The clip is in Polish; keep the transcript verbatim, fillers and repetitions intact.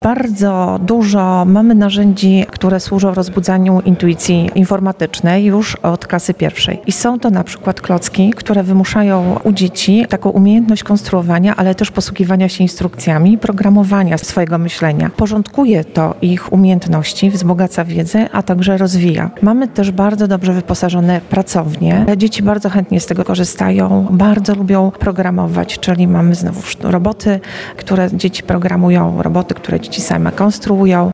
Bardzo dużo mamy narzędzi, które służą rozbudzaniu intuicji informatycznej już od klasy pierwszej. I są to na przykład klocki, które wymuszają u dzieci taką umiejętność konstruowania, ale też posługiwania się instrukcjami, programowania swojego myślenia. Porządkuje to ich umiejętności, wzbogaca wiedzę, a także rozwija. Mamy też bardzo dobrze wyposażone pracownie. Dzieci bardzo chętnie z tego korzystają, bardzo lubią programować, czyli mamy znowu roboty, które dzieci programują, roboty, które dzieci same konstruują.